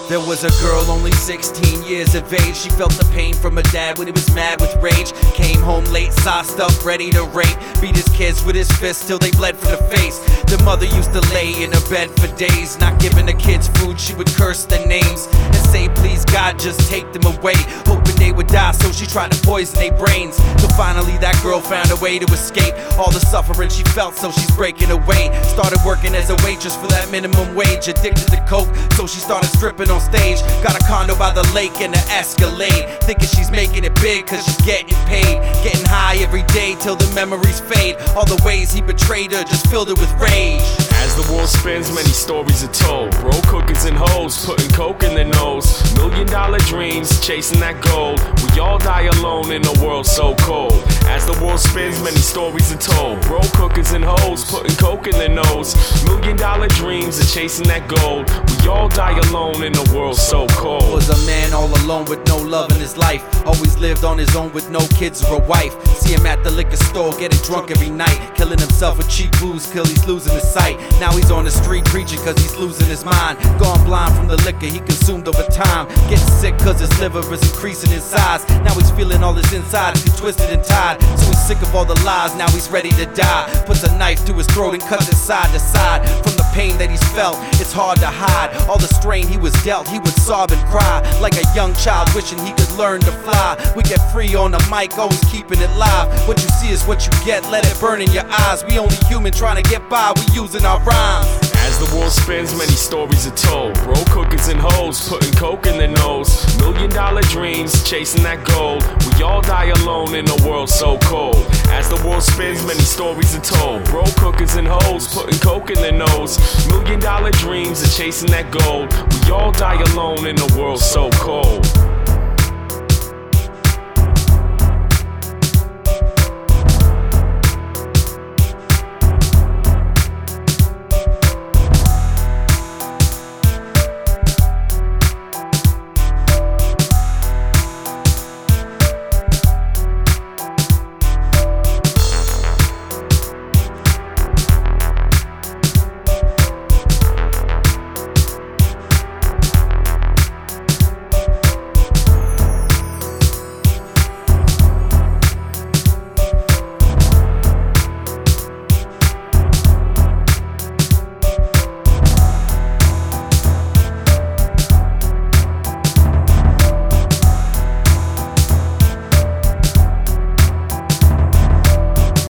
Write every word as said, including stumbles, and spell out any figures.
There was a girl only sixteen years of age. She felt the pain from her dad when he was mad with rage. Came home late, sauced up, ready to rape. Beat his kids with his fists till they bled from the face. The mother used to lay in her bed for days, not giving the kids food. She would curse their names and say, please God, just take them away, hoping they would die. So she tried to poison their brains, till finally that girl found a way to escape all the suffering she felt. So she's breaking away, started working as a waitress for that minimum wage. Addicted to coke, so she started stripping on stage. Got a condo by the lake and an Escalade, thinking she's making it big cause she's getting paid. Getting high every day till the memories fade. All the ways he betrayed her just filled her with rage. As the world spins, many stories are told. Broke cookers and hoes, putting coke in their nose. Million dollar dreams, chasing that gold. We all die alone in a world so cold. As the world spins, many stories are told. Broke cookers and hoes, putting coke in their nose. Million dollar dreams and chasing that gold. We all die alone in a world so cold. Was a man all alone with no love in his life. Always lived on his own with no kids or a wife. See him at the liquor store, getting drunk every night. Killing himself with cheap booze till he's losing his sight. Now he's on the street preaching cause he's losing his mind. Gone blind from the liquor he consumed over time. Getting sick cause his liver is increasing in size. Now he's feeling all his insides get twisted and tied. So he's sick of all the lies, now he's ready to die. Puts a knife to his throat and cuts it side to side. From the pain that he's felt, it's hard to hide. All the strain he was dealt, he would sob and cry. Like a young child wishing he could learn to fly. We get free on the mic, always keeping it live. What you see is what you get, let it burn in your eyes. We only human trying to get by, we using our rhymes. As the world spins, many stories are told. Broke cookers and hoes, putting coke in their nose. Million dollar dreams, chasing that gold. We all die alone in a world so cold. As the world spins, many stories are told. Broke cookers and hoes, putting coke in their nose. Million dollar dreams and chasing that gold. We all die alone in a world so cold.